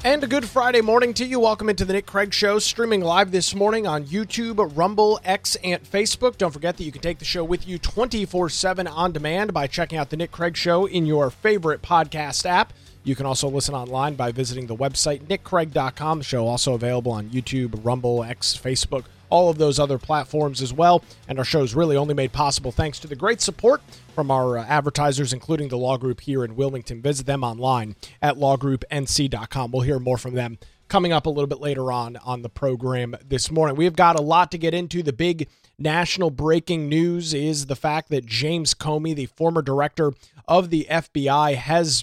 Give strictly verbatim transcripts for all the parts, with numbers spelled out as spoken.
And a good Friday morning to you. Welcome into the Nick Craig Show, streaming live this morning on YouTube, Rumble, X, and Facebook. Don't forget that you can take the show with you twenty-four seven on demand by checking out the Nick Craig Show in your favorite podcast app. You can also listen online by visiting the website, nick craig dot com. The show also available on YouTube, Rumble, X, Facebook, all of those other platforms as well. And our show is really only made possible thanks to the great support from our uh, advertisers, including the Law Group here in Wilmington. Visit them online at law group n c dot com. We'll hear more from them coming up a little bit later on on the program this morning. We've got a lot to get into. The big national breaking news is the fact that James Comey, the former director of the F B I, has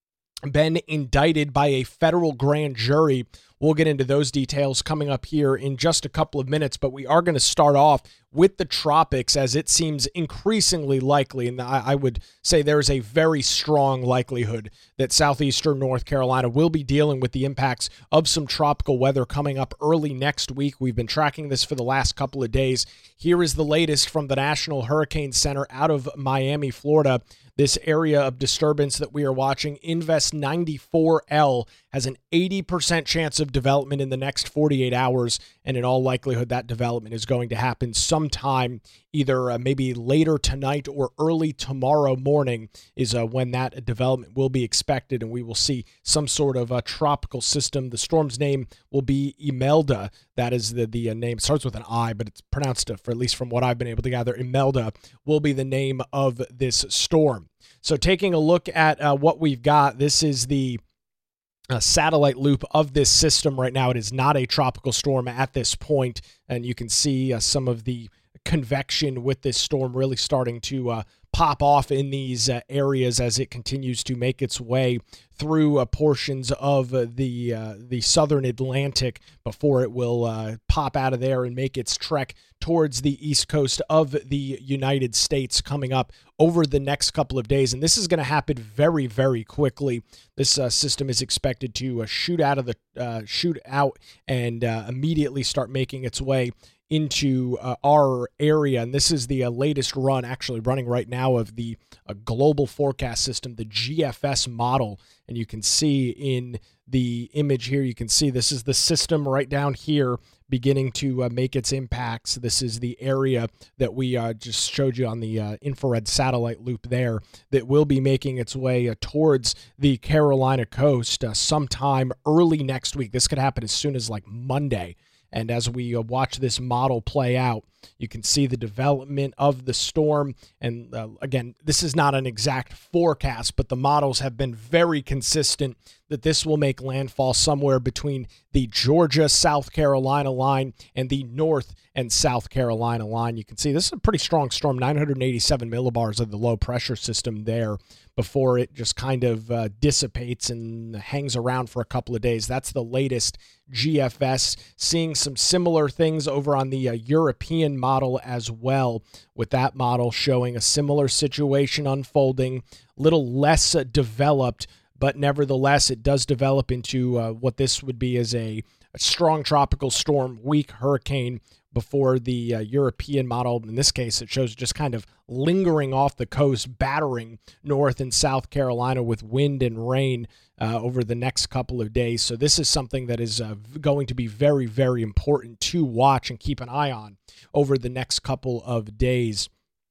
been indicted by a federal grand jury. We'll get into those details coming up here in just a couple of minutes, but we are going to start off with the tropics, as it seems increasingly likely, and I, I would say there is a very strong likelihood that southeastern North Carolina will be dealing with the impacts of some tropical weather coming up early next week. We've been tracking this for the last couple of days. Here is the latest from the National Hurricane Center out of Miami, Florida. This area of disturbance that we are watching, Invest ninety-four L, has an eighty percent chance of development in the next forty-eight hours, and in all likelihood, that development is going to happen sometime either uh, maybe later tonight or early tomorrow morning is uh, when that development will be expected, and we will see some sort of a tropical system. The storm's name will be Imelda. That is the, the uh, name. It starts with an I, but it's pronounced, uh, for at least from what I've been able to gather, Imelda will be the name of this storm. So taking a look at uh, what we've got, this is the uh, satellite loop of this system right now. It is not a tropical storm at this point, and you can see uh, some of the convection with this storm really starting to uh, pop off in these uh, areas as it continues to make its way through uh, portions of uh, the uh, the southern Atlantic before it will uh, pop out of there and make its trek towards the east coast of the United States coming up over the next couple of days. And this is going to happen very, very quickly. This uh, system is expected to uh, shoot out of the uh, shoot out and uh, immediately start making its way into uh, our area. And this is the uh, latest run, actually running right now, of the uh, global forecast system, the G F S model. And you can see in the image here, you can see this is the system right down here beginning to uh, make its impacts. This is the area that we uh, just showed you on the uh, infrared satellite loop there that will be making its way uh, towards the Carolina coast uh, sometime early next week. This could happen as soon as like Monday. And as we uh, watch this model play out, you can see the development of the storm. And uh, again, this is not an exact forecast, but the models have been very consistent that this will make landfall somewhere between the Georgia-South Carolina line and the North and South Carolina line. You can see this is a pretty strong storm, nine hundred eighty-seven millibars of the low pressure system there before it just kind of uh, dissipates and hangs around for a couple of days. That's the latest G F S, seeing some similar things over on the uh, European model as well, with that model showing a similar situation unfolding, little less uh, developed, but nevertheless, it does develop into uh, what this would be as a, a strong tropical storm, weak hurricane before the uh, European model. In this case, it shows just kind of lingering off the coast, battering North and South Carolina with wind and rain uh, over the next couple of days. So this is something that is uh, going to be very, very important to watch and keep an eye on over the next couple of days.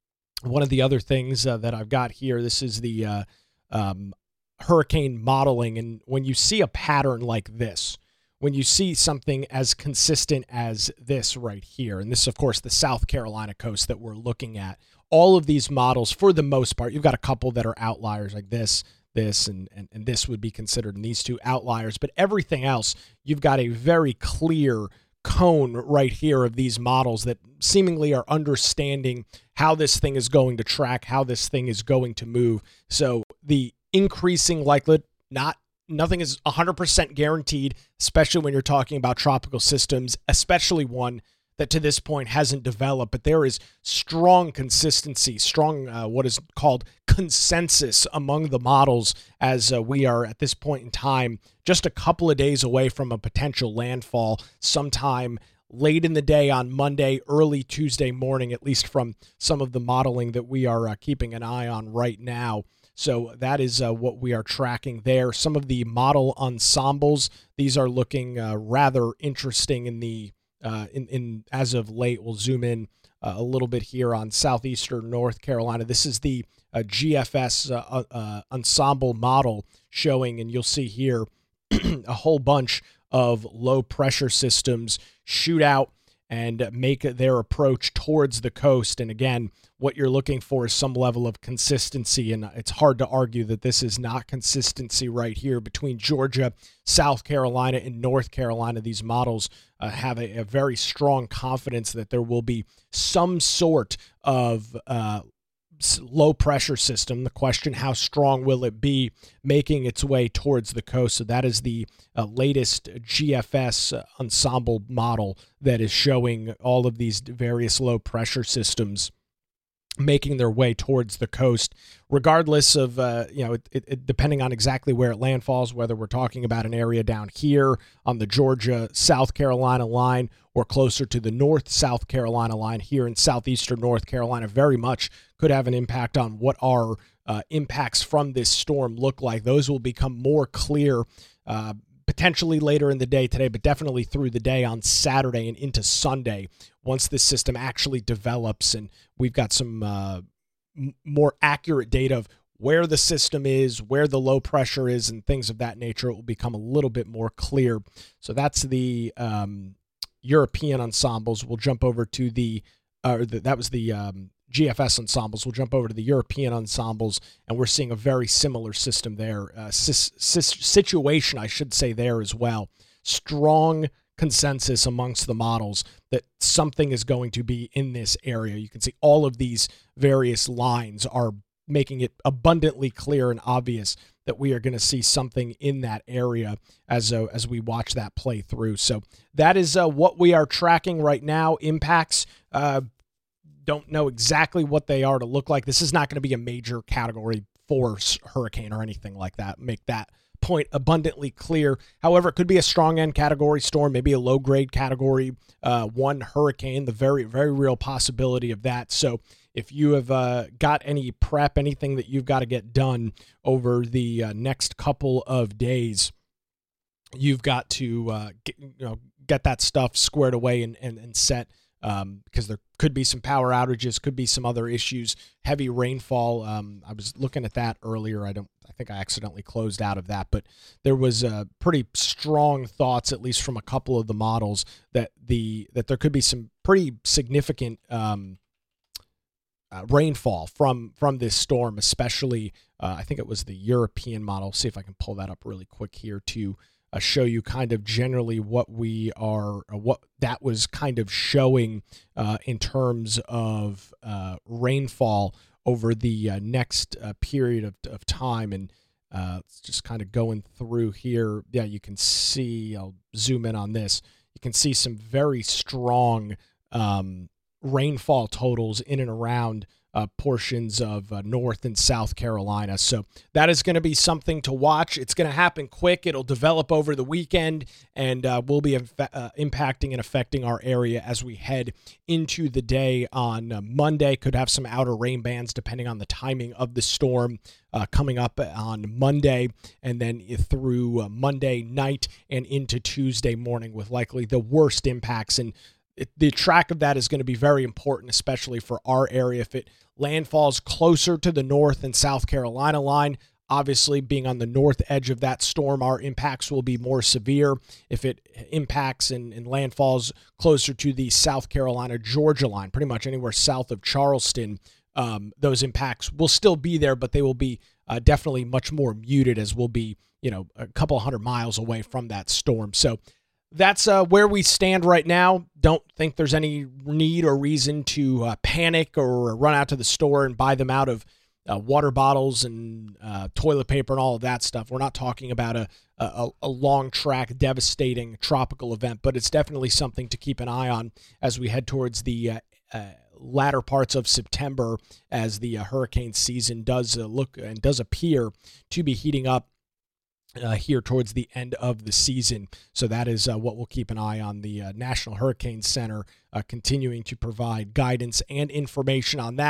One of the other things uh, that I've got here, this is the uh, um, hurricane modeling. And when you see a pattern like this, when you see something as consistent as this right here, and this is, of course, the South Carolina coast that we're looking at, all of these models, for the most part, you've got a couple that are outliers like this, this, and, and, and this would be considered in these two outliers, but everything else, you've got a very clear cone right here of these models that seemingly are understanding how this thing is going to track, how this thing is going to move. So the increasing likelihood, not Nothing is one hundred percent guaranteed, especially when you're talking about tropical systems, especially one that to this point hasn't developed. But there is strong consistency, strong uh, what is called consensus among the models as uh, we are at this point in time just a couple of days away from a potential landfall sometime late in the day on Monday, early Tuesday morning, at least from some of the modeling that we are uh, keeping an eye on right now. So that is uh, what we are tracking there. Some of the model ensembles, these are looking uh, rather interesting in the uh, in, in as of late. We'll zoom in uh, a little bit here on southeastern North Carolina. This is the uh, G F S uh, uh, ensemble model showing, and you'll see here a whole bunch of low pressure systems shoot out and make their approach towards the coast. And again, what you're looking for is some level of consistency, and it's hard to argue that this is not consistency right here between Georgia, South Carolina, and North Carolina. These models uh, have a, a very strong confidence that there will be some sort of uh, low pressure system. The question, how strong will it be, making its way towards the coast? So that is the uh, latest G F S uh, ensemble model that is showing all of these various low pressure systems making their way towards the coast, regardless of, uh, you know, it, it, depending on exactly where it landfalls, whether we're talking about an area down here on the Georgia-South Carolina line or closer to the North-South Carolina line here in southeastern North Carolina, very much could have an impact on what our uh, impacts from this storm look like. Those will become more clear uh, potentially later in the day today, but definitely through the day on Saturday and into Sunday once this system actually develops and we've got some uh, m- more accurate data of where the system is, where the low pressure is, and things of that nature. It will become a little bit more clear. So that's the um, European ensembles. We'll jump over to the, uh, the that was the um, G F S ensembles. We'll jump over to the European ensembles, and we're seeing a very similar system there, uh, sis, sis, situation, I should say, there as well. Strong consensus amongst the models that something is going to be in this area. You can see all of these various lines are making it abundantly clear and obvious that we are going to see something in that area as uh, as we watch that play through. So that is uh, what we are tracking right now. Impacts, uh, don't know exactly what they are to look like. This is not going to be a major category four hurricane or anything like that. Make that point abundantly clear. However, it could be a strong end category storm, maybe a low grade category uh, one hurricane, the very, very real possibility of that. So if you have uh, got any prep, anything that you've got to get done over the uh, next couple of days, you've got to uh, get, you know, get that stuff squared away and, and, and set, um, because there could be some power outages, could be some other issues, heavy rainfall. Um, I was looking at that earlier. I don't, I think I accidentally closed out of that, but there was uh, pretty strong thoughts, at least from a couple of the models, that the that there could be some pretty significant um, uh, rainfall from from this storm, especially uh, I think it was the European model. See if I can pull that up really quick here to uh, show you kind of generally what we are, uh, what that was kind of showing uh, in terms of uh, rainfall over the uh, next uh, period of, of time. And uh, it's just kind of going through here. Yeah, you can see, I'll zoom in on this. You can see some very strong um, rainfall totals in and around uh, portions of uh, North and South Carolina. So that is going to be something to watch. It's going to happen quick. It'll develop over the weekend, and uh, will be inf- uh, impacting and affecting our area as we head into the day on uh, Monday. Could have some outer rain bands depending on the timing of the storm uh, coming up on Monday, and then through uh, Monday night and into Tuesday morning with likely the worst impacts. And It, the track of that is going to be very important, especially for our area. If it landfalls closer to the North and South Carolina line, obviously being on the north edge of that storm, our impacts will be more severe. If it impacts and, and landfalls closer to the South Carolina-Georgia line, pretty much anywhere south of Charleston, um, those impacts will still be there, but they will be uh, definitely much more muted, as we'll be, you know, a couple hundred miles away from that storm. So that's uh, where we stand right now. Don't think there's any need or reason to uh, panic or run out to the store and buy them out of uh, water bottles and uh, toilet paper and all of that stuff. We're not talking about a, a, a long track, devastating tropical event, but it's definitely something to keep an eye on as we head towards the uh, uh, latter parts of September, as the uh, hurricane season does uh, look and does appear to be heating up Uh, here towards the end of the season. So that is uh, what we'll keep an eye on. The uh, National Hurricane Center uh, continuing to provide guidance and information on that.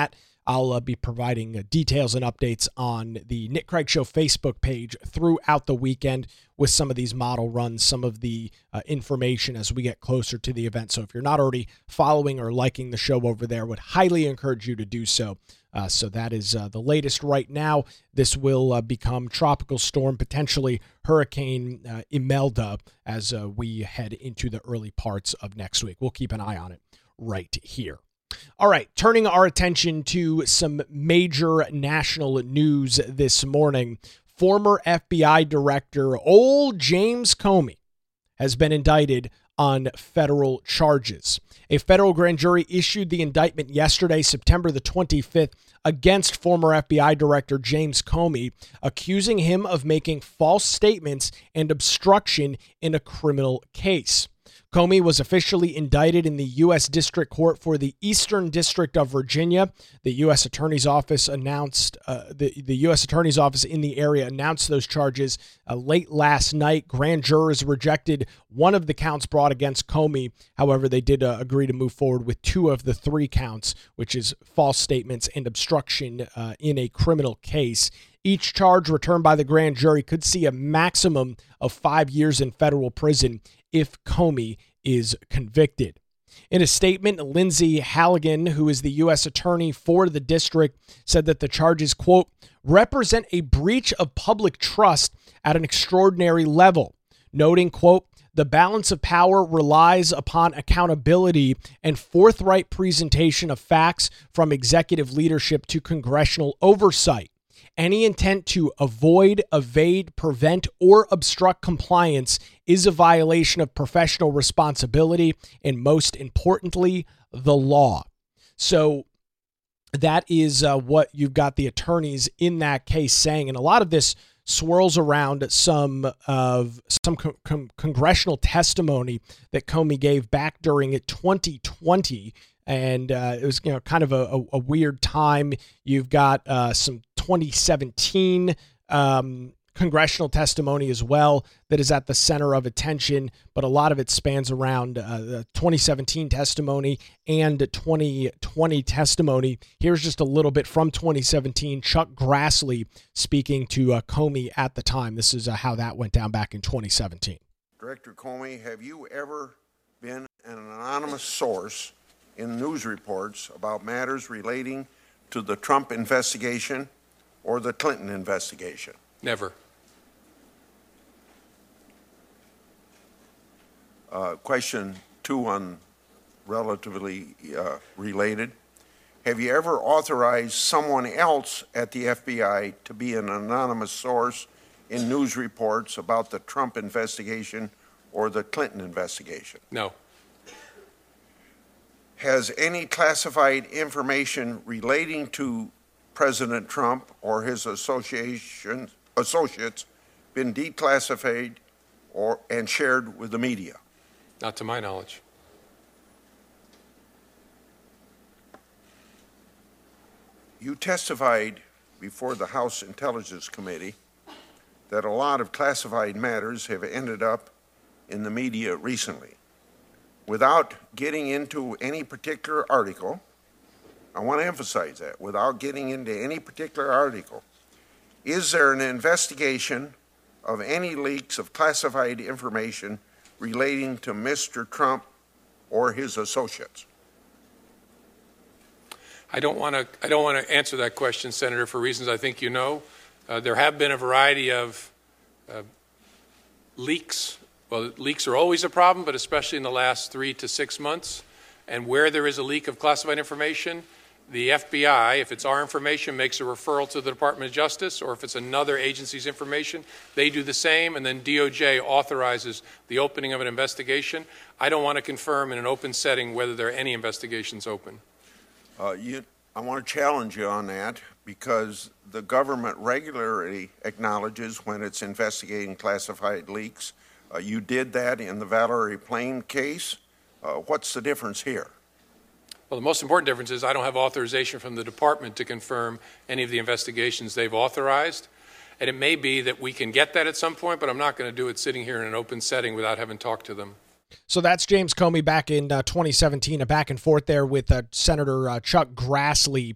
I'll uh, be providing uh, details and updates on the Nick Craig Show Facebook page throughout the weekend with some of these model runs, some of the uh, information as we get closer to the event. So if you're not already following or liking the show over there, would highly encourage you to do so. Uh, so that is uh, the latest right now. This will uh, become tropical storm, potentially Hurricane uh, Imelda, as uh, we head into the early parts of next week. We'll keep an eye on it right here. All right, turning our attention to some major national news this morning. Former F B I Director old James Comey has been indicted on federal charges. A federal grand jury issued the indictment yesterday, September the twenty-fifth, against former F B I Director James Comey, accusing him of making false statements and obstruction in a criminal case. Comey was officially indicted in the U S District Court for the Eastern District of Virginia. The U S Attorney's Office announced, uh, the, the U S Attorney's Office in the area announced those charges uh, late last night. Grand jurors rejected one of the counts brought against Comey. However, they did uh, agree to move forward with two of the three counts, which is false statements and obstruction uh, in a criminal case. Each charge returned by the grand jury could see a maximum of five years in federal prison if Comey is convicted. In a statement, Lindsay Halligan, who is the U S attorney for the district, said that the charges, quote, represent a breach of public trust at an extraordinary level, noting, quote, the balance of power relies upon accountability and forthright presentation of facts from executive leadership to congressional oversight. Any intent to avoid, evade, prevent, or obstruct compliance is a violation of professional responsibility and, most importantly, the law. So that is uh, what you've got the attorneys in that case saying. And a lot of this swirls around some of some con- con- congressional testimony that Comey gave back during twenty twenty. And uh, it was, you know, kind of a, a, a weird time. You've got uh, some twenty seventeen um, congressional testimony as well that is at the center of attention, but a lot of it spans around uh, the twenty seventeen testimony and twenty twenty testimony. Here's just a little bit from twenty seventeen. Chuck Grassley speaking to uh, Comey at the time. This is uh, how that went down back in twenty seventeen. Director Comey, have you ever been an anonymous source in news reports about matters relating to the Trump investigation or the Clinton investigation? Never. Uh, question two on relatively uh, related. Have you ever authorized someone else at the F B I to be an anonymous source in news reports about the Trump investigation or the Clinton investigation? No. Has any classified information relating to President Trump or his association, associates been declassified or and shared with the media? Not to my knowledge. You testified before the House Intelligence Committee that a lot of classified matters have ended up in the media recently. Without getting into any particular article, I want to emphasize that, without getting into any particular article, is there an investigation of any leaks of classified information relating to Mister Trump or his associates? I don't want to. I don't want to answer that question, Senator, for reasons I think you know. Uh, there have been a variety of uh, leaks. Well, leaks are always a problem, but especially in the last three to six months. And where there is a leak of classified information, the F B I, if it's our information, makes a referral to the Department of Justice, or if it's another agency's information, they do the same, and then D O J authorizes the opening of an investigation. I don't want to confirm in an open setting whether there are any investigations open. Uh, you, I want to challenge you on that, because the government regularly acknowledges when it's investigating classified leaks. Uh, you did that in the Valerie Plame case. Uh, what's the difference here? Well, the most important difference is I don't have authorization from the department to confirm any of the investigations they've authorized. And it may be that we can get that at some point, but I'm not going to do it sitting here in an open setting without having talked to them. So that's James Comey back in uh, twenty seventeen, a back and forth there with uh, Senator uh, Chuck Grassley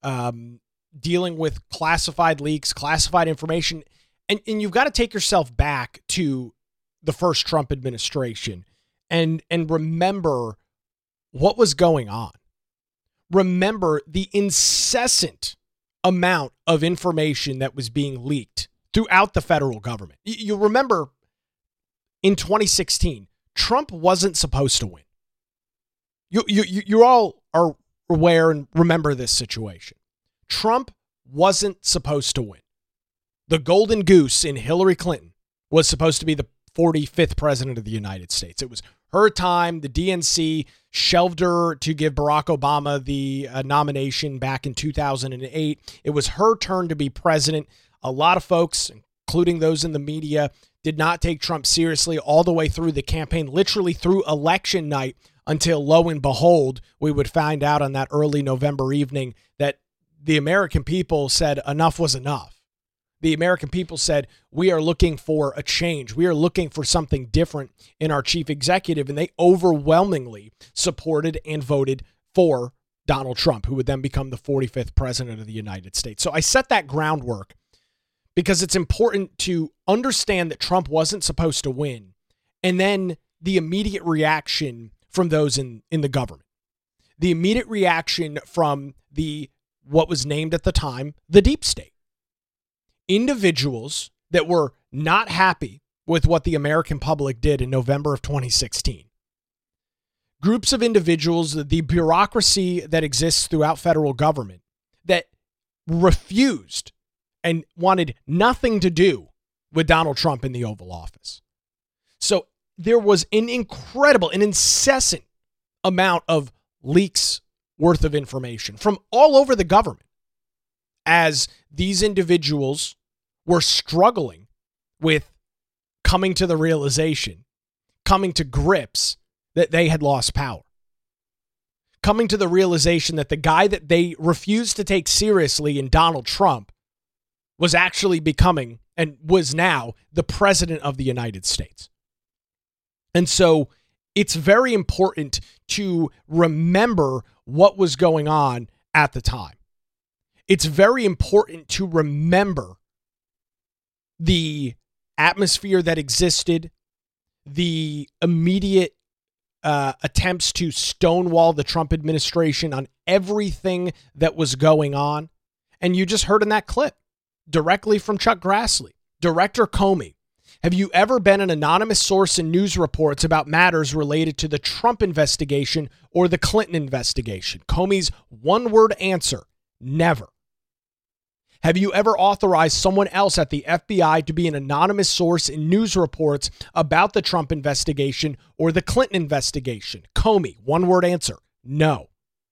um, dealing with classified leaks, classified information. And, and you've got to take yourself back to the first Trump administration and, and remember what was going on. Remember the incessant amount of information that was being leaked throughout the federal government. You remember in twenty sixteen, Trump wasn't supposed to win. You, you, you all are aware and remember this situation. Trump wasn't supposed to win. The golden goose in Hillary Clinton was supposed to be the forty-fifth president of the United States. It was her time. The D N C shelved her to give Barack Obama the uh, nomination back in two thousand eight. It was her turn to be president. A lot of folks, including those in the media, did not take Trump seriously all the way through the campaign, literally through election night, until lo and behold, we would find out on that early November evening that the American people said enough was enough. The American people said, we are looking for a change. We are looking for something different in our chief executive. And they overwhelmingly supported and voted for Donald Trump, who would then become the forty-fifth president of the United States. So I set that groundwork because it's important to understand that Trump wasn't supposed to win. And then the immediate reaction from those in, in the government, the immediate reaction from the, what was named at the time, the deep state. Individuals that were not happy with what the American public did in November of twenty sixteen. Groups of individuals, the bureaucracy that exists throughout federal government that refused and wanted nothing to do with Donald Trump in the Oval Office. So there was an incredible, an incessant amount of leaks worth of information from all over the government as these individuals were struggling with coming to the realization, coming to grips that they had lost power, coming to the realization that the guy that they refused to take seriously in Donald Trump was actually becoming and was now the president of the United States. And so it's very important to remember what was going on at the time. It's very important to remember the atmosphere that existed, the immediate uh, attempts to stonewall the Trump administration on everything that was going on. And you just heard in that clip directly from Chuck Grassley, Director Comey. Have you ever been an anonymous source in news reports about matters related to the Trump investigation or the Clinton investigation? Comey's one-word answer, never. Have you ever authorized someone else at the F B I to be an anonymous source in news reports about the Trump investigation or the Clinton investigation? Comey, one-word answer, no.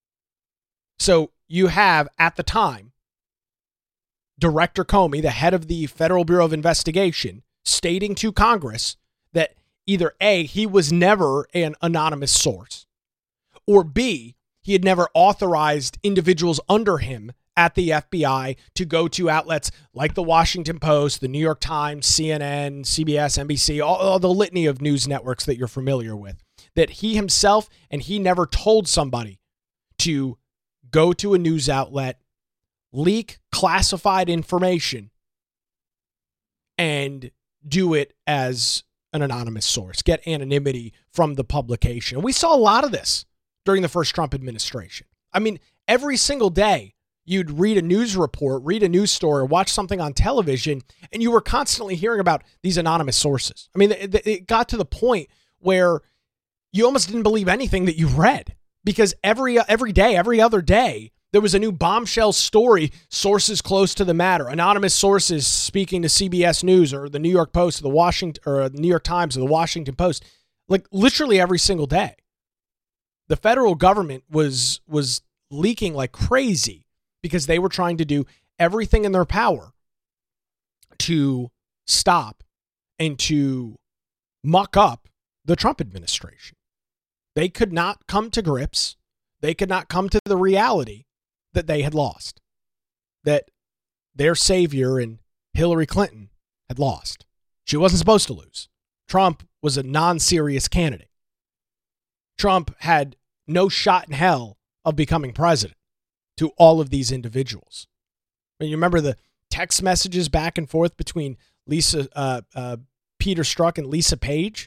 So you have, at the time, Director Comey, the head of the Federal Bureau of Investigation, stating to Congress that either A, he was never an anonymous source, or B, he had never authorized individuals under him at the F B I to go to outlets like the Washington Post, the New York Times, C N N, C B S, N B C, all, all the litany of news networks that you're familiar with, that he himself and he never told somebody to go to a news outlet, leak classified information, and do it as an anonymous source, get anonymity from the publication. We saw a lot of this during the first Trump administration. I mean, every single day you'd read a news report, read a news story, or watch something on television, and you were constantly hearing about these anonymous sources. I mean, it, it got to the point where you almost didn't believe anything that you read because every every day, every other day, there was a new bombshell story, sources close to the matter, anonymous sources speaking to C B S News or the New York Post or the Washington or the New York Times or the Washington Post, like literally every single day. The federal government was was leaking like crazy because they were trying to do everything in their power to stop and to muck up the Trump administration. They could not come to grips. They could not come to the reality that they had lost, that their savior in Hillary Clinton had lost. She wasn't supposed to lose. Trump was a non-serious candidate. Trump had no shot in hell of becoming president to all of these individuals. I mean, you remember the text messages back and forth between Lisa, uh, uh, Peter Strzok and Lisa Page,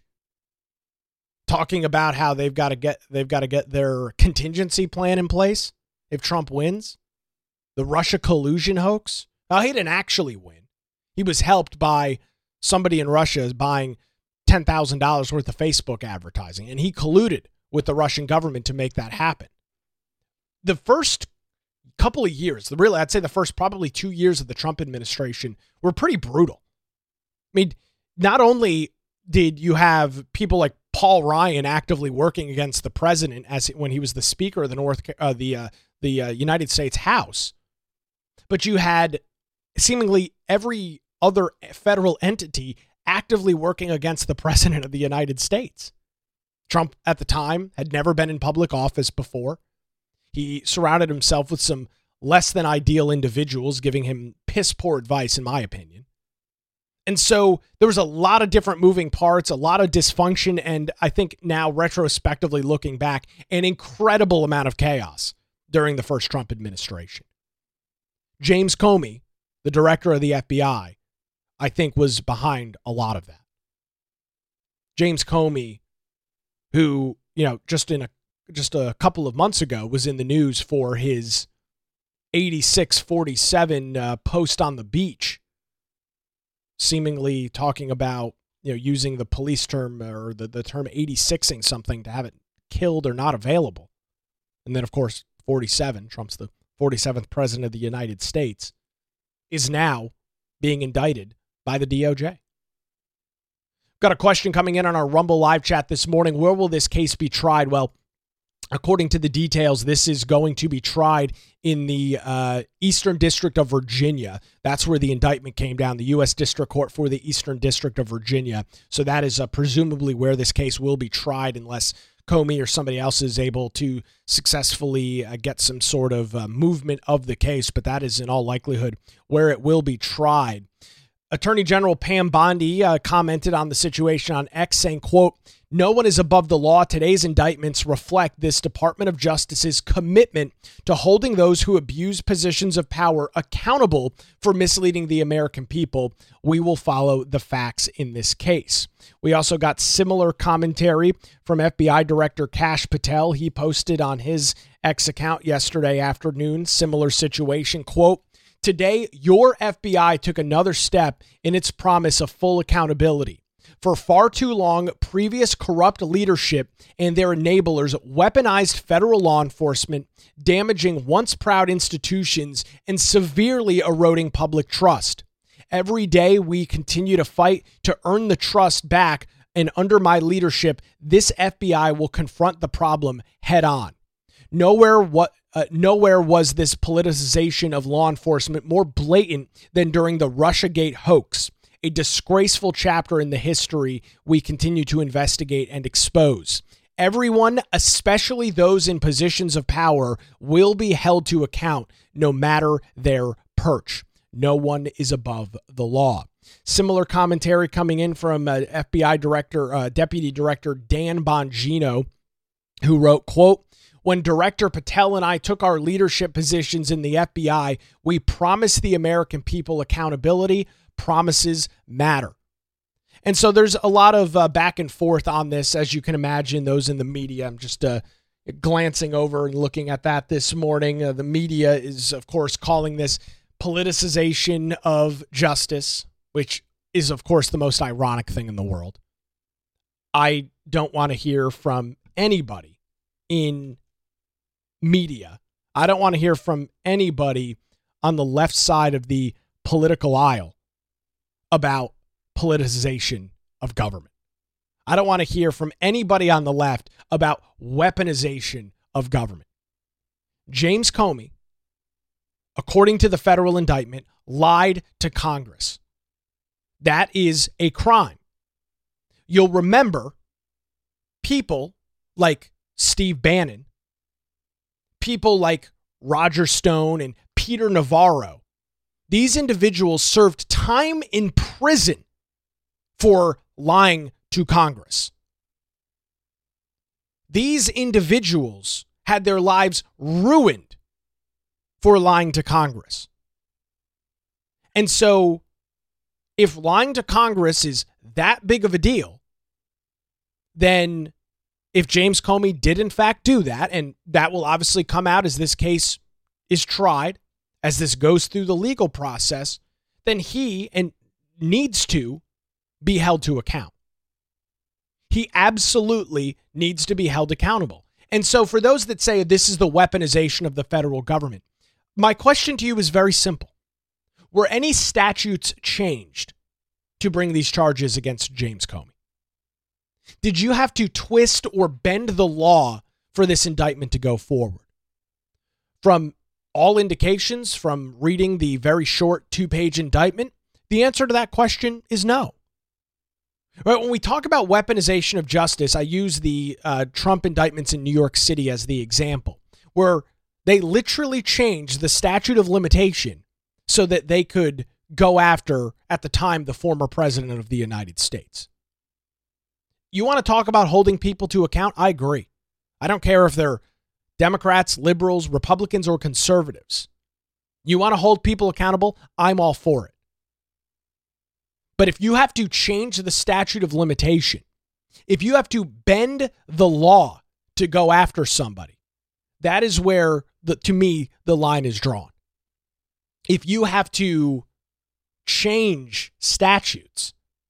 talking about how they've got to get they've got to get their contingency plan in place if Trump wins. The Russia collusion hoax. Now, he didn't actually win. He was helped by somebody in Russia buying ten thousand dollars worth of Facebook advertising, and he colluded with the Russian government to make that happen. The first couple of years, the really, I'd say the first probably two years of the Trump administration were pretty brutal. I mean, not only did you have people like Paul Ryan actively working against the president as when he was the Speaker of the North, uh, the uh, the uh, United States House, but you had seemingly every other federal entity actively working against the president of the United States. Trump at the time had never been in public office before. He surrounded himself with some less than ideal individuals, giving him piss poor advice, in my opinion. And so there was a lot of different moving parts, a lot of dysfunction, and I think now retrospectively looking back, an incredible amount of chaos during the first Trump administration. James Comey, the director of the F B I, I think was behind a lot of that. James Comey, who, you know, just in a just a couple of months ago was in the news for his eighty-six forty-seven uh, post on the beach, seemingly talking about, you know, using the police term or the, the term eighty-sixing something to have it killed or not available. And then, of course, forty-seven, Trump's the forty-seventh president of the United States, is now being indicted by the D O J. Got a question coming in on our Rumble live chat this morning. Where will this case be tried? Well, according to the details, this is going to be tried in the uh, Eastern District of Virginia. That's where the indictment came down, the U S District Court for the Eastern District of Virginia. So that is uh, presumably where this case will be tried unless Comey or somebody else is able to successfully uh, get some sort of uh, movement of the case. But that is in all likelihood where it will be tried. Attorney General Pam Bondi uh, commented on the situation on X, saying, quote, "No one is above the law. Today's indictments reflect this Department of Justice's commitment to holding those who abuse positions of power accountable for misleading the American people. We will follow the facts in this case." We also got similar commentary from F B I Director Kash Patel. He posted on his X account yesterday afternoon, similar situation, quote, "Today, your F B I took another step in its promise of full accountability. For far too long, previous corrupt leadership and their enablers weaponized federal law enforcement, damaging once proud institutions and severely eroding public trust. Every day, we continue to fight to earn the trust back, and under my leadership, this F B I will confront the problem head on. Nowhere what uh, nowhere was this politicization of law enforcement more blatant than during the Russiagate hoax, a disgraceful chapter in the history we continue to investigate and expose. Everyone, especially those in positions of power, will be held to account no matter their perch. No one is above the law." Similar commentary coming in from uh, F B I Director, uh, Deputy Director Dan Bongino, who wrote, quote, "When Director Patel and I took our leadership positions in the F B I, we promised the American people accountability. Promises matter." And so there's a lot of uh, back and forth on this, as you can imagine, those in the media. I'm just uh, glancing over and looking at that this morning. Uh, the media is, of course, calling this politicization of justice, which is, of course, the most ironic thing in the world. I don't want to hear from anybody in media. I don't want to hear from anybody on the left side of the political aisle about politicization of government. I don't want to hear from anybody on the left about weaponization of government. James Comey, according to the federal indictment, lied to Congress. That is a crime. You'll remember people like Steve Bannon, people like Roger Stone and Peter Navarro. These individuals served time in prison for lying to Congress. These individuals had their lives ruined for lying to Congress. And so if lying to Congress is that big of a deal, then if James Comey did in fact do that, and that will obviously come out as this case is tried, as this goes through the legal process, then he and needs to be held to account. He absolutely needs to be held accountable. And so for those that say this is the weaponization of the federal government, my question to you is very simple. Were any statutes changed to bring these charges against James Comey? Did you have to twist or bend the law for this indictment to go forward? From all indications, from reading the very short two-page indictment, the answer to that question is no. Right, when we talk about weaponization of justice, I use the uh, Trump indictments in New York City as the example, where they literally changed the statute of limitation so that they could go after, at the time, the former president of the United States. You want to talk about holding people to account? I agree. I don't care if they're Democrats, liberals, Republicans, or conservatives. You want to hold people accountable? I'm all for it. But if you have to change the statute of limitation, if you have to bend the law to go after somebody, that is where, the, to me, the line is drawn. If you have to change statutes,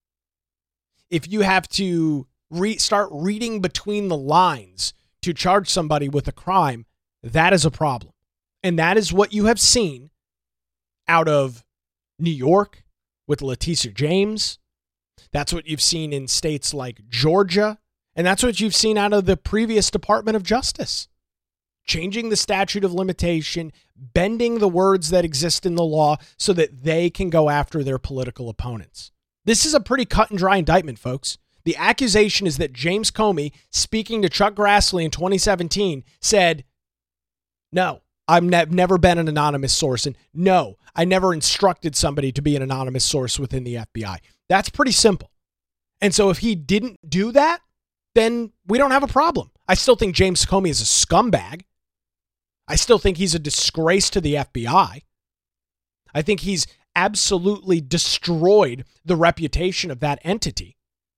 if you have to re- start reading between the lines to charge somebody with a crime, that is a problem. And that is what you have seen out of New York with Letitia James. That's what you've seen in states like Georgia. And that's what you've seen out of the previous Department of Justice. Changing the statute of limitation, bending the words that exist in the law so that they can go after their political opponents. This is a pretty cut and dry indictment, folks. The accusation is that James Comey, speaking to Chuck Grassley in twenty seventeen, said, no, I've ne- never been an anonymous source. And no, I never instructed somebody to be an anonymous source within the F B I. That's pretty simple. And so if he didn't do that, then we don't have a problem. I still think James Comey is a scumbag. I still think he's a disgrace to the F B I. I think he's absolutely destroyed the reputation of that entity.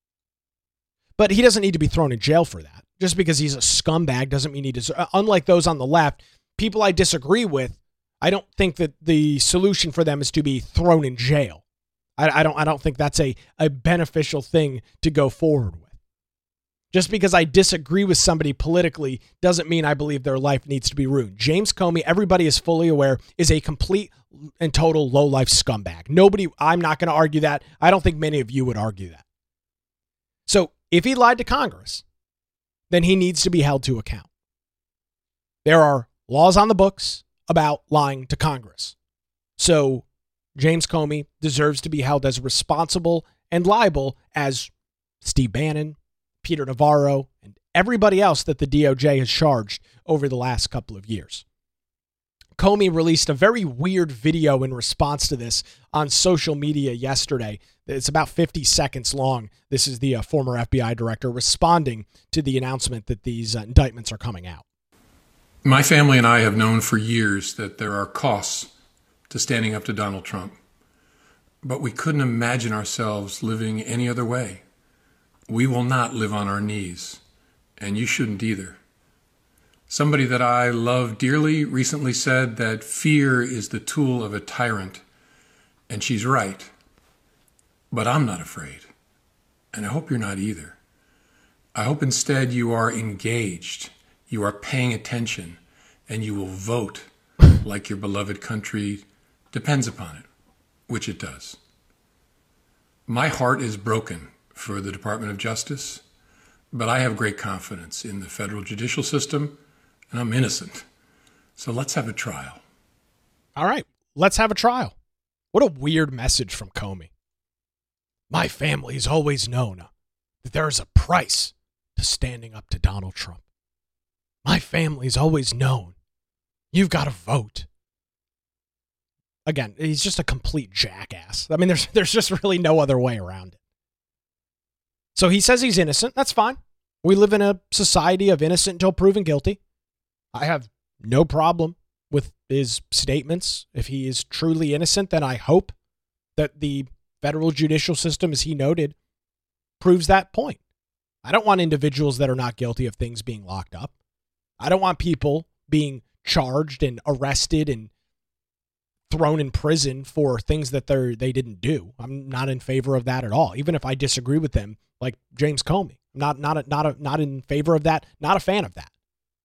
But he doesn't need to be thrown in jail for that. Just because he's a scumbag doesn't mean he deserves, unlike those on the left, people I disagree with, I don't think that the solution for them is to be thrown in jail. I, I don't I don't think that's a, a beneficial thing to go forward with. Just because I disagree with somebody politically doesn't mean I believe their life needs to be ruined. James Comey, everybody is fully aware, is a complete and total low-life scumbag. Nobody, I'm not going to argue that. I don't think many of you would argue that. So if he lied to Congress, then he needs to be held to account. There are laws on the books about lying to Congress. So James Comey deserves to be held as responsible and liable as Steve Bannon, Peter Navarro, and everybody else that the D O J has charged over the last couple of years. Comey released a very weird video in response to this on social media yesterday. It's about fifty seconds long. This is the uh, former F B I director responding to the announcement that these uh, indictments are coming out. My family and I have known for years that there are costs to standing up to Donald Trump, but we couldn't imagine ourselves living any other way. We will not live on our knees, and you shouldn't either. Somebody that I love dearly recently said that fear is the tool of a tyrant, and she's right. But I'm not afraid, and I hope you're not either. I hope instead you are engaged, you are paying attention, and you will vote like your beloved country depends upon it, which it does. My heart is broken for the Department of Justice, but I have great confidence in the federal judicial system, and I'm innocent. So let's have a trial. All right, let's have a trial. What a weird message from Comey. My family's always known that there's a price to standing up to Donald Trump. My family's always known you've got to vote. Again, he's just a complete jackass. I mean, there's there's just really no other way around it. So he says he's innocent. That's fine. We live in a society of innocent until proven guilty. I have no problem with his statements. If he is truly innocent, then I hope that the federal judicial system, as he noted, proves that point. I don't want individuals that are not guilty of things being locked up. I don't want people being charged and arrested and thrown in prison for things that they they didn't do. I'm not in favor of that at all. Even if I disagree with them, like James Comey, not not a, not a, not in favor of that. Not a fan of that.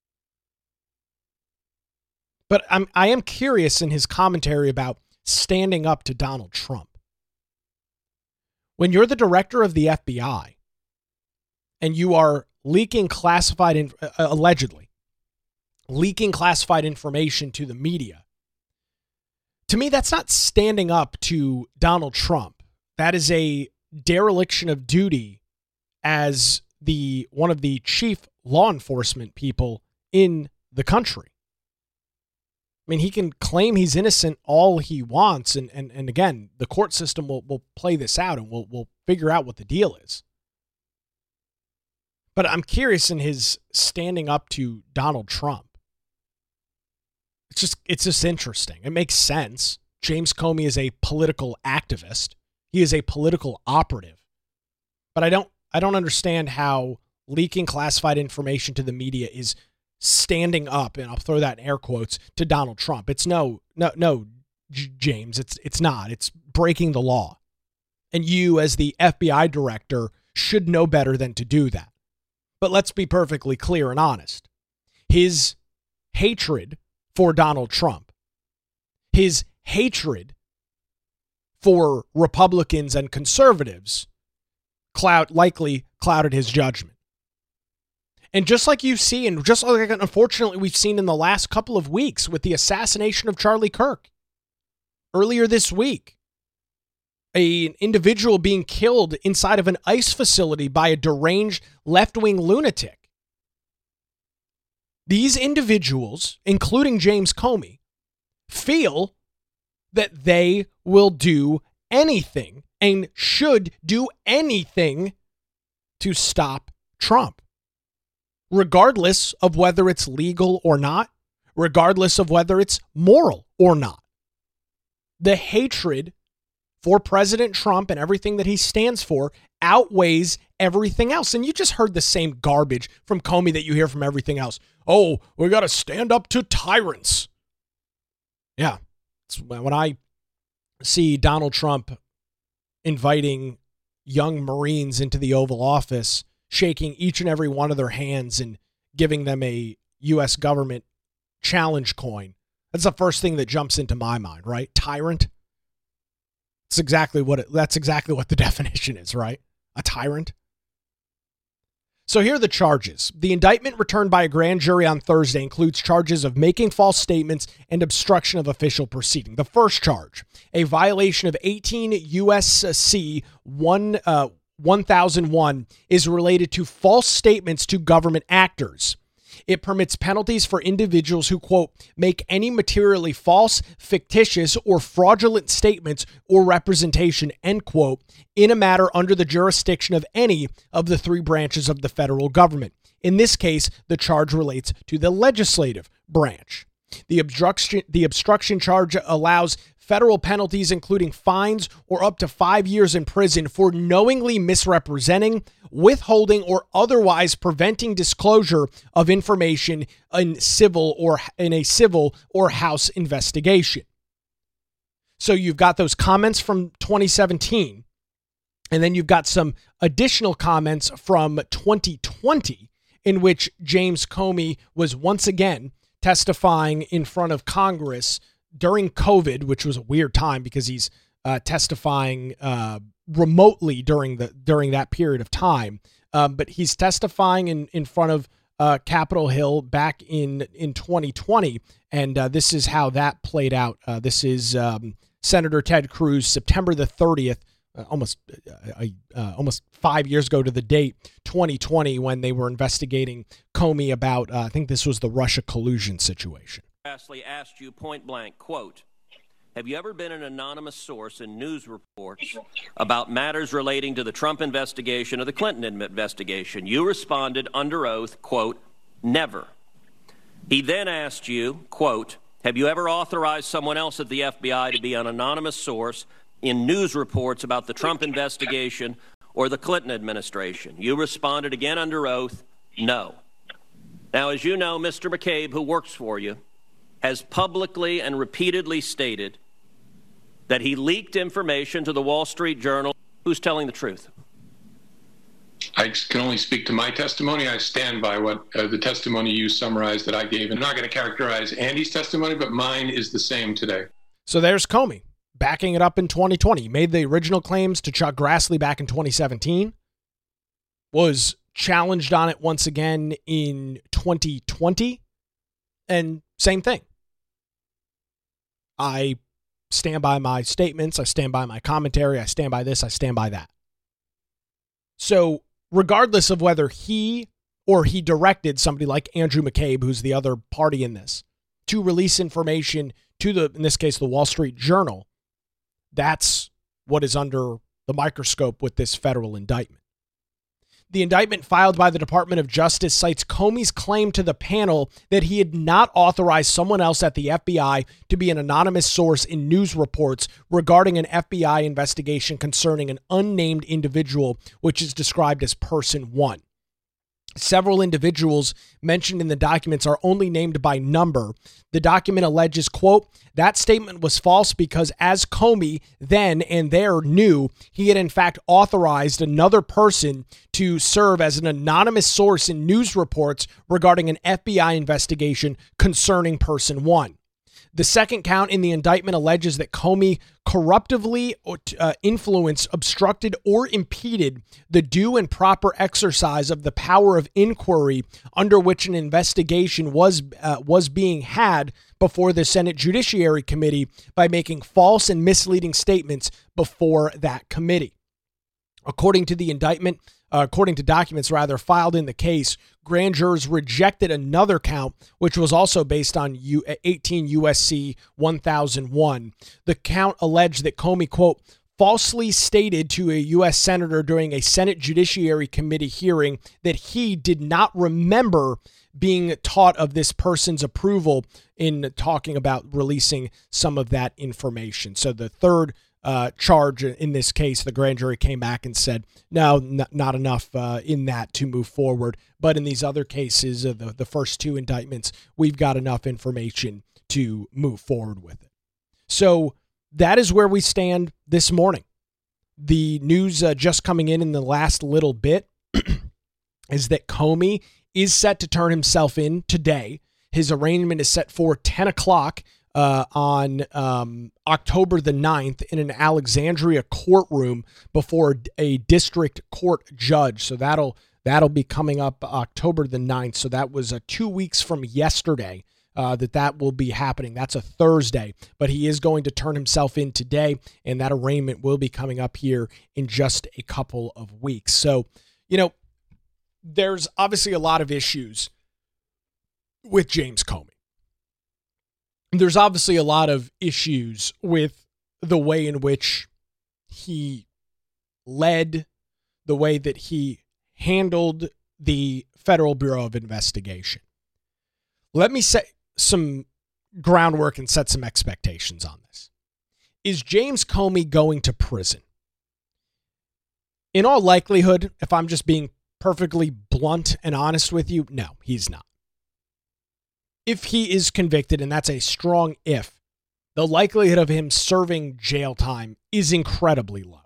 But I'm I am curious in his commentary about standing up to Donald Trump. When you're the director of the F B I and you are leaking classified, in, uh, allegedly leaking classified information to the media, to me, that's not standing up to Donald Trump. That is a dereliction of duty as the one of the chief law enforcement people in the country. I mean, he can claim he's innocent all he wants, and and, and again, the court system will, will play this out, and we'll we'll figure out what the deal is. But I'm curious in his standing up to Donald Trump. It's just it's just interesting. It makes sense. James Comey is a political activist. He is a political operative. But I don't I don't understand how leaking classified information to the media is standing up, and I'll throw that in air quotes, to Donald Trump. It's no, no, no, J- James. It's it's not. It's breaking the law. And you, as the F B I director, should know better than to do that. But let's be perfectly clear and honest. His hatred for Donald Trump, his hatred for Republicans and conservatives, cloud likely clouded his judgment. And just like you see, and just like unfortunately we've seen in the last couple of weeks with the assassination of Charlie Kirk, earlier this week, a, an individual being killed inside of an ICE facility by a deranged left-wing lunatic. These individuals, including James Comey, feel that they will do anything and should do anything to stop Trump, regardless of whether it's legal or not, regardless of whether it's moral or not. The hatred for President Trump and everything that he stands for outweighs everything else. And you just heard the same garbage from Comey that you hear from everything else. Oh, we got to stand up to tyrants. Yeah. It's when I see Donald Trump inviting young Marines into the Oval Office, shaking each and every one of their hands and giving them a U S government challenge coin. That's the first thing that jumps into my mind, right? Tyrant. That's exactly what it, that's exactly what the definition is, right? A tyrant. So here are the charges. The indictment returned by a grand jury on Thursday includes charges of making false statements and obstruction of official proceeding. The first charge, a violation of eighteen U S C one, uh, one thousand one, is related to false statements to government actors. It permits penalties for individuals who, quote, make any materially false, fictitious, or fraudulent statements or representation, end quote, in a matter under the jurisdiction of any of the three branches of the federal government. In this case, the charge relates to the legislative branch. The obstruction, the obstruction charge allows federal penalties, including fines or up to five years in prison for knowingly misrepresenting, withholding, or otherwise preventing disclosure of information in civil or in a civil or House investigation. So you've got those comments from twenty seventeen, and then you've got some additional comments from twenty twenty, in which James Comey was once again testifying in front of Congress during COVID, which was a weird time because he's uh, testifying uh, remotely during the during that period of time. Um, but he's testifying in, in front of uh, Capitol Hill back in, in twenty twenty. And uh, this is how that played out. Uh, this is um, Senator Ted Cruz, September the thirtieth, uh, almost uh, uh, almost five years ago to the date, twenty twenty, when they were investigating Comey about, uh, I think this was the Russia collusion situation. Grassley asked you point blank, quote, have you ever been an anonymous source in news reports about matters relating to the Trump investigation or the Clinton investigation? You responded under oath, quote, never. He then asked you, quote, Have you ever authorized someone else at the F B I to be an anonymous source in news reports about the Trump investigation or the Clinton administration? You responded again under oath, no. Now, as you know, Mister McCabe, who works for you, has publicly and repeatedly stated that he leaked information to the Wall Street Journal. Who's telling the truth? I can only speak to my testimony. I stand by what uh, the testimony you summarized that I gave. And I'm not going to characterize Andy's testimony, but mine is the same today. So there's Comey backing it up in twenty twenty. He made the original claims to Chuck Grassley back in twenty seventeen, was challenged on it once again in twenty twenty, and same thing. I stand by my statements. I stand by my commentary. I stand by this. I stand by that. So regardless of whether he or he directed somebody like Andrew McCabe, who's the other party in this, to release information to the, in this case, the Wall Street Journal, that's what is under the microscope with this federal indictment. The indictment filed by the Department of Justice cites Comey's claim to the panel that he had not authorized someone else at the F B I to be an anonymous source in news reports regarding an F B I investigation concerning an unnamed individual, which is described as Person One. Several individuals mentioned in the documents are only named by number. The document alleges, quote, that statement was false because as Comey then and there knew, he had in fact authorized another person to serve as an anonymous source in news reports regarding an F B I investigation concerning Person One. The second count in the indictment alleges that Comey corruptively uh, influenced, obstructed, or impeded the due and proper exercise of the power of inquiry under which an investigation was uh, was being had before the Senate Judiciary Committee by making false and misleading statements before that committee. According to the indictment, uh, according to documents rather filed in the case, grand jurors rejected another count, which was also based on U- eighteen U S C one thousand one. The count alleged that Comey, quote, falsely stated to a U S senator during a Senate Judiciary Committee hearing that he did not remember being taught of this person's approval in talking about releasing some of that information. So the third Uh, charge in this case, the grand jury came back and said, no, n- not enough uh, in that to move forward. But in these other cases, uh, the, the first two indictments, we've got enough information to move forward with it. So that is where we stand this morning. The news uh, just coming in in the last little bit is that Comey is set to turn himself in today. His arraignment is set for ten o'clock Uh, on um, October the ninth in an Alexandria courtroom before a district court judge. So that'll that'll be coming up October the ninth. So that was uh, two weeks from yesterday uh, that that will be happening. That's a Thursday, but he is going to turn himself in today, and that arraignment will be coming up here in just a couple of weeks. So, you know, there's obviously a lot of issues with James Comey. There's obviously a lot of issues with the way in which he led, the way that he handled the Federal Bureau of Investigation. Let me set some groundwork and set some expectations on this. Is James Comey going to prison? In all likelihood, if I'm just being perfectly blunt and honest with you, no, he's not. If he is convicted, and that's a strong if, the likelihood of him serving jail time is incredibly low.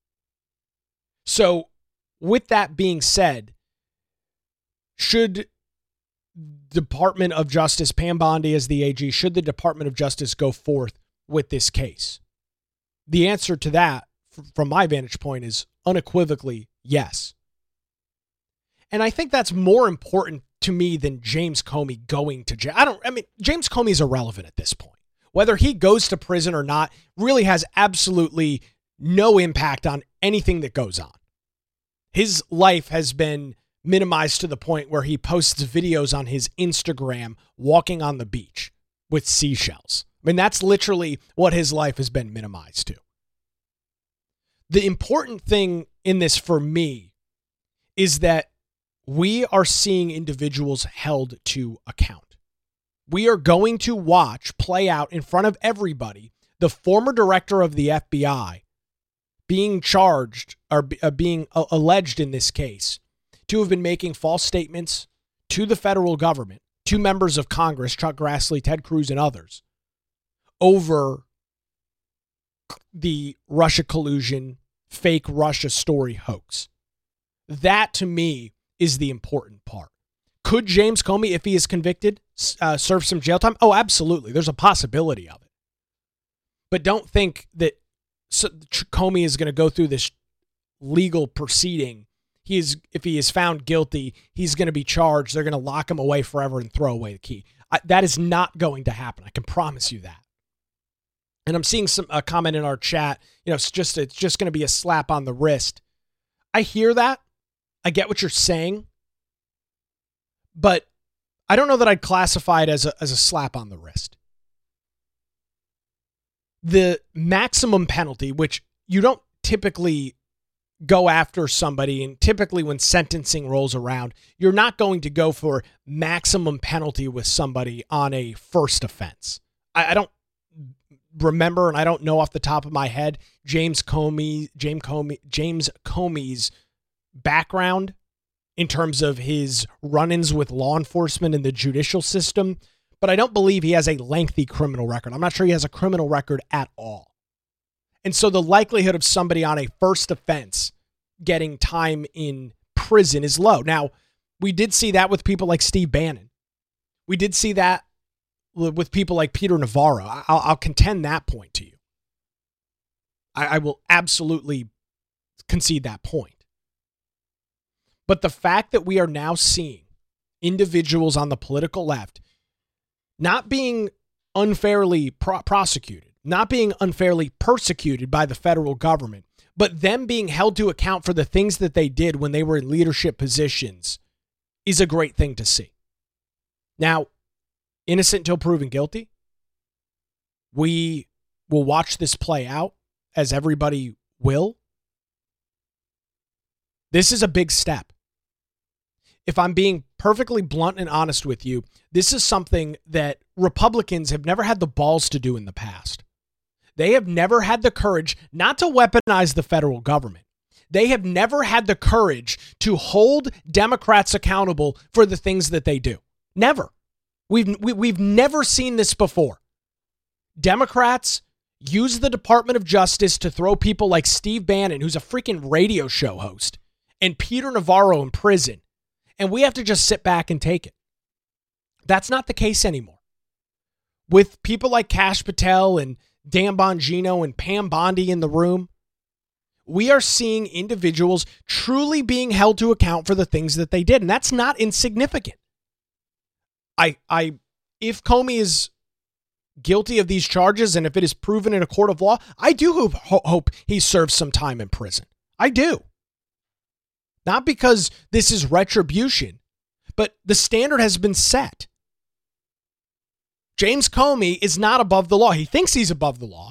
So, with that being said, should Department of Justice, Pam Bondi as the A G, should the Department of Justice go forth with this case? The answer to that, from my vantage point, is unequivocally yes. And I think that's more important to me than James Comey going to jail. I don't, I mean, James Comey is irrelevant at this point. Whether he goes to prison or not really has absolutely no impact on anything that goes on. His life has been minimized to the point where he posts videos on his Instagram walking on the beach with seashells. I mean, that's literally what his life has been minimized to. The important thing in this for me is that we are seeing individuals held to account. We are going to watch play out in front of everybody the former director of the F B I being charged or uh, being uh, alleged in this case to have been making false statements to the federal government, to members of Congress, Chuck Grassley, Ted Cruz, and others, over the Russia collusion, fake Russia story hoax. That, to me, is the important part. Could James Comey, if he is convicted, uh, serve some jail time? Oh, absolutely. There's a possibility of it. But don't think that Comey is going to go through this legal proceeding. He is, if he is found guilty, he's going to be charged. They're going to lock him away forever and throw away the key. I, that is not going to happen. I can promise you that. And I'm seeing some a comment in our chat. You know, it's just it's just going to be a slap on the wrist. I hear that. I get what you're saying, but I don't know that I'd classify it as a as a slap on the wrist. The maximum penalty, which you don't typically go after somebody, and typically when sentencing rolls around, you're not going to go for maximum penalty with somebody on a first offense. I, I don't remember, and I don't know off the top of my head, James Comey, James Comey, James Comey's background in terms of his run-ins with law enforcement and the judicial system, but I don't believe he has a lengthy criminal record. I'm not sure he has a criminal record at all. And so the likelihood of somebody on a first offense getting time in prison is low. Now, we did see that with people like Steve Bannon. We did see that with people like Peter Navarro. I'll, I'll contend that point to you. I, I will absolutely concede that point. But the fact that we are now seeing individuals on the political left not being unfairly pro- prosecuted, not being unfairly persecuted by the federal government, but them being held to account for the things that they did when they were in leadership positions is a great thing to see. Now, innocent until proven guilty. We will watch this play out, as everybody will. This is a big step. If I'm being perfectly blunt and honest with you, this is something that Republicans have never had the balls to do in the past. They have never had the courage not to weaponize the federal government. They have never had the courage to hold Democrats accountable for the things that they do. Never. We've we, we've never seen this before. Democrats use the Department of Justice to throw people like Steve Bannon, who's a freaking radio show host, and Peter Navarro in prison. And we have to just sit back and take it. That's not the case anymore. With people like Kash Patel and Dan Bongino and Pam Bondi in the room, we are seeing individuals truly being held to account for the things that they did. And that's not insignificant. I, I, if Comey is guilty of these charges, and if it is proven in a court of law, I do hope, hope he serves some time in prison. I do. Not because this is retribution, but the standard has been set. James Comey is not above the law. He thinks he's above the law.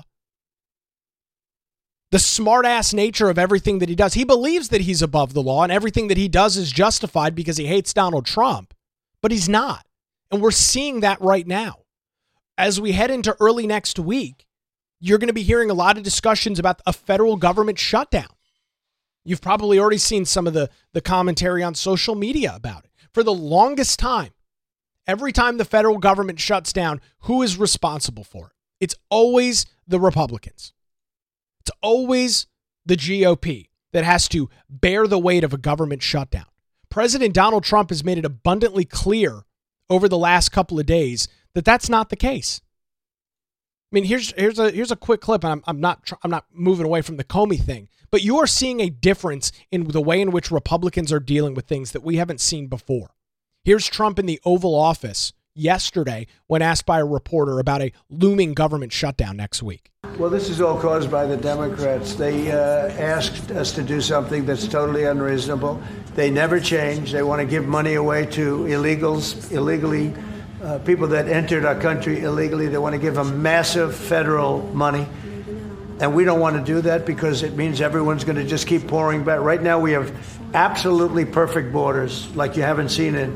The smart-ass nature of everything that he does. He believes that he's above the law and everything that he does is justified because he hates Donald Trump, but he's not. And we're seeing that right now. As we head into early next week, you're going to be hearing a lot of discussions about a federal government shutdown. You've probably already seen some of the, the commentary on social media about it. For the longest time, every time the federal government shuts down, who is responsible for it? It's always the Republicans. It's always the G O P that has to bear the weight of a government shutdown. President Donald Trump has made it abundantly clear over the last couple of days that that's not the case. I mean, here's here's a here's a quick clip, and I'm I'm not I'm not moving away from the Comey thing, but you are seeing a difference in the way in which Republicans are dealing with things that we haven't seen before. Here's Trump in the Oval Office yesterday when asked by a reporter about a looming government shutdown next week. Well, this is all caused by the Democrats. They uh, asked us to do something that's totally unreasonable. They never change. They want to give money away to illegals, illegally, uh, people that entered our country illegally. They want to give them massive federal money. And we don't want to do that because it means everyone's going to just keep pouring back. Right now, we have absolutely perfect borders like you haven't seen in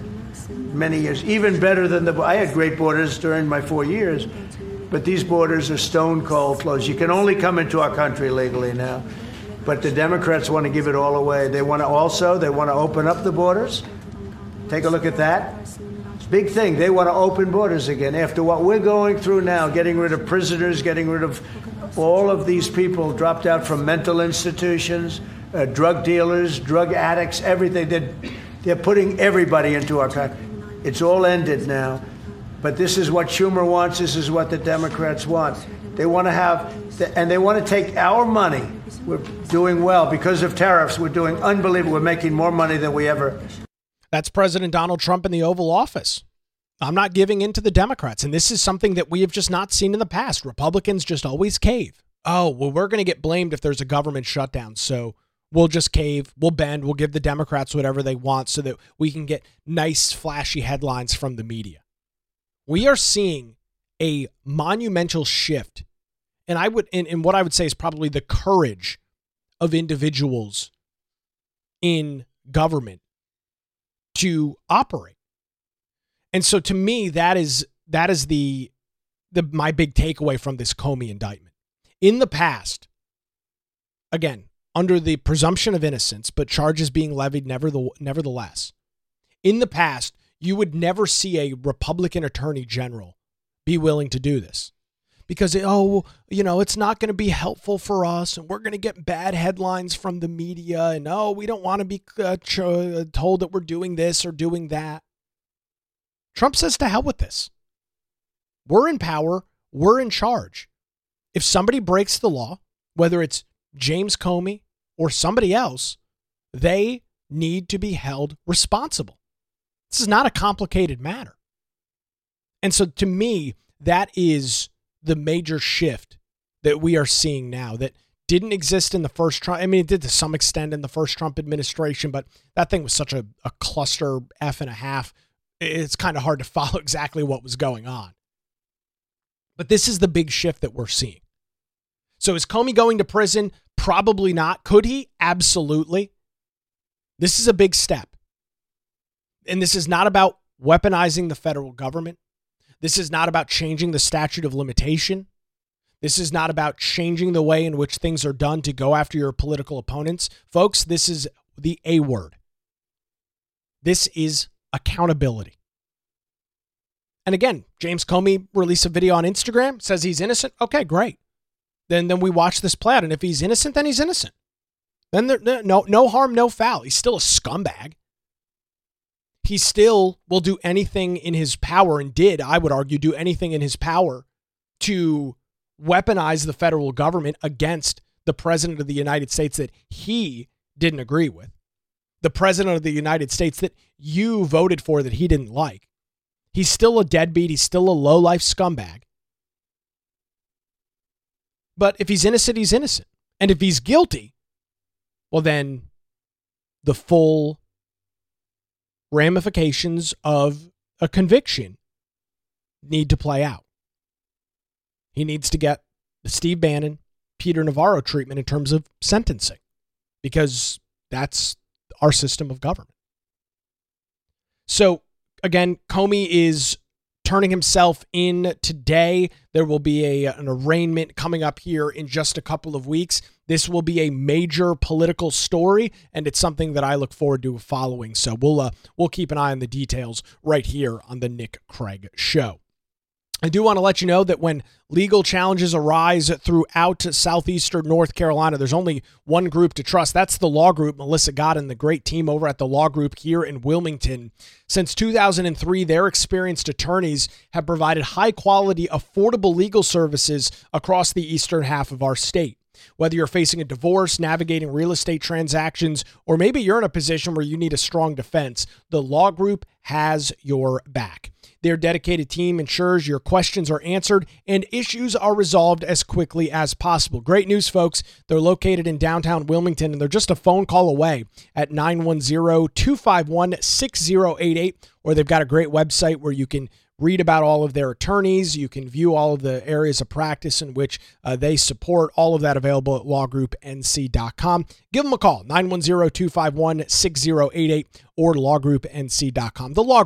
many years, even better than the, I had great borders during my four years, but these borders are stone cold closed. You can only come into our country legally now, but the Democrats want to give it all away. They want to also, they want to open up the borders. Take a look at that. It's a big thing. They want to open borders again after what we're going through now, getting rid of prisoners, getting rid of all of these people dropped out from mental institutions, uh, drug dealers, drug addicts, everything. They're, they're putting everybody into our country. It's all ended now. But this is what Schumer wants. This is what the Democrats want. They want to have, the, and they want to take our money. We're doing well because of tariffs. We're doing unbelievable. We're making more money than we ever. That's President Donald Trump in the Oval Office. I'm not giving in to the Democrats. And this is something that we have just not seen in the past. Republicans just always cave. Oh, well, we're going to get blamed if there's a government shutdown. So we'll just cave. We'll bend. We'll give the Democrats whatever they want so that we can get nice, flashy headlines from the media. We are seeing a monumental shift. And I would, and, and what I would say is probably the courage of individuals in government to operate. And so to me, that is that is the the my big takeaway from this Comey indictment. In the past, again, under the presumption of innocence, but charges being levied nevertheless, in the past, you would never see a Republican attorney general be willing to do this. Because, oh, you know, it's not going to be helpful for us, and we're going to get bad headlines from the media, and, oh, we don't want to be uh, ch- told that we're doing this or doing that. Trump says to hell with this. We're in power. We're in charge. If somebody breaks the law, whether it's James Comey or somebody else, they need to be held responsible. This is not a complicated matter. And so to me, that is the major shift that we are seeing now that didn't exist in the first Trump. I mean, it did to some extent in the first Trump administration, but that thing was such a, a cluster F and a half. It's kind of hard to follow exactly what was going on. But this is the big shift that we're seeing. So is Comey going to prison? Probably not. Could he? Absolutely. This is a big step. And this is not about weaponizing the federal government. This is not about changing the statute of limitation. This is not about changing the way in which things are done to go after your political opponents. Folks, this is the A word. This is accountability. And again, James Comey released a video on Instagram, says he's innocent. Okay, great. Then, then we watch this play out. And if he's innocent, then he's innocent. Then there, no, no harm, no foul. He's still a scumbag. He still will do anything in his power, and did, I would argue, do anything in his power to weaponize the federal government against the president of the United States that he didn't agree with. The president of the United States that you voted for that he didn't like. He's still a deadbeat. He's still a low-life scumbag. But if he's innocent, he's innocent. And if he's guilty, well then the full ramifications of a conviction need to play out. He needs to get the Steve Bannon, Peter Navarro treatment in terms of sentencing, because that's our system of government. So again, Comey is turning himself in today. There will be a, an arraignment coming up here in just a couple of weeks. This will be a major political story, and it's something that I look forward to following. So we'll uh, we'll keep an eye on the details right here on the Nick Craig Show. I do want to let you know that when legal challenges arise throughout southeastern North Carolina, there's only one group to trust. That's the Law Group. Melissa Godden, the great team over at the Law Group here in Wilmington. Since two thousand three, their experienced attorneys have provided high-quality, affordable legal services across the eastern half of our state. Whether you're facing a divorce, navigating real estate transactions, or maybe you're in a position where you need a strong defense, the Law Group has your back. Their dedicated team ensures your questions are answered and issues are resolved as quickly as possible. Great news, folks. They're located in downtown Wilmington, and they're just a phone call away at nine one zero, two five one, six zero eight eight, or they've got a great website where you can read about all of their attorneys. You can view all of the areas of practice in which uh, they support. All of that available at law group n c dot com. Give them a call, nine one zero, two five one, six zero eight eight, or law group n c dot com. The Law Group.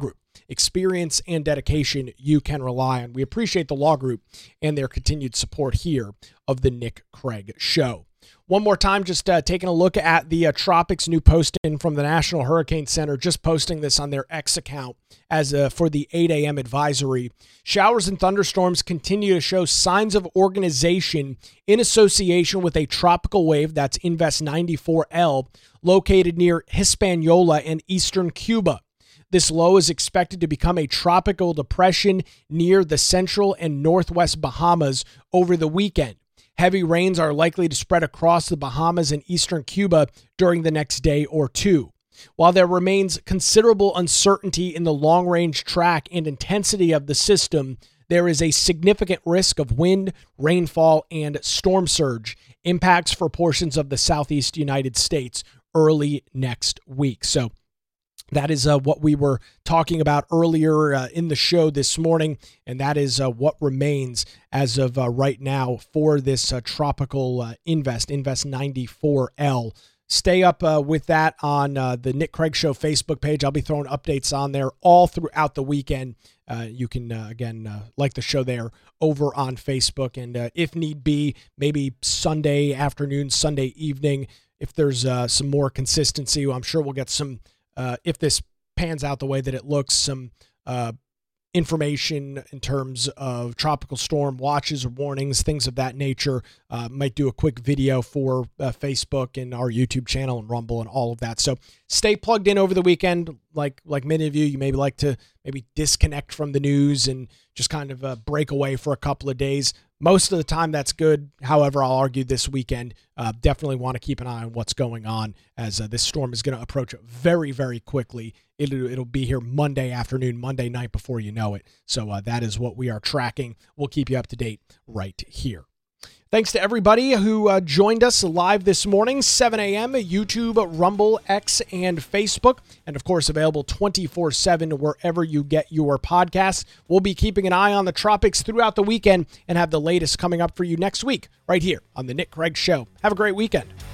experience and dedication you can rely on. We appreciate the Law Group and their continued support here of the Nick Craig Show. One more time, just uh, taking a look at the uh, Tropics new posting from the National Hurricane Center, just posting this on their X account as uh, for the eight a.m. advisory. Showers and thunderstorms continue to show signs of organization in association with a tropical wave, that's Invest ninety-four L, located near Hispaniola and eastern Cuba. This low is expected to become a tropical depression near the central and northwest Bahamas over the weekend. Heavy rains are likely to spread across the Bahamas and eastern Cuba during the next day or two. While there remains considerable uncertainty in the long-range track and intensity of the system, there is a significant risk of wind, rainfall, and storm surge impacts for portions of the southeast United States early next week. So that is uh, what we were talking about earlier uh, in the show this morning, and that is uh, what remains as of uh, right now for this uh, tropical uh, Invest, Invest ninety-four L. Stay up uh, with that on uh, the Nick Craig Show Facebook page. I'll be throwing updates on there all throughout the weekend. Uh, you can, uh, again, uh, like the show there over on Facebook, and uh, if need be, maybe Sunday afternoon, Sunday evening, if there's uh, some more consistency, I'm sure we'll get some Uh, if this pans out the way that it looks, some uh, information in terms of tropical storm watches or warnings, things of that nature. Uh, might do a quick video for uh, Facebook and our YouTube channel and Rumble and all of that. So stay plugged in over the weekend. Like like many of you, you maybe like to maybe disconnect from the news and just kind of uh, break away for a couple of days. Most of the time, that's good. However, I'll argue this weekend, uh, definitely want to keep an eye on what's going on as uh, this storm is going to approach very, very quickly. It'll, it'll be here Monday afternoon, Monday night before you know it. So uh, that is what we are tracking. We'll keep you up to date right here. Thanks to everybody who uh, joined us live this morning, seven a.m., YouTube, Rumble, X, and Facebook. And, of course, available twenty-four seven wherever you get your podcasts. We'll be keeping an eye on the tropics throughout the weekend and have the latest coming up for you next week right here on The Nick Craig Show. Have a great weekend.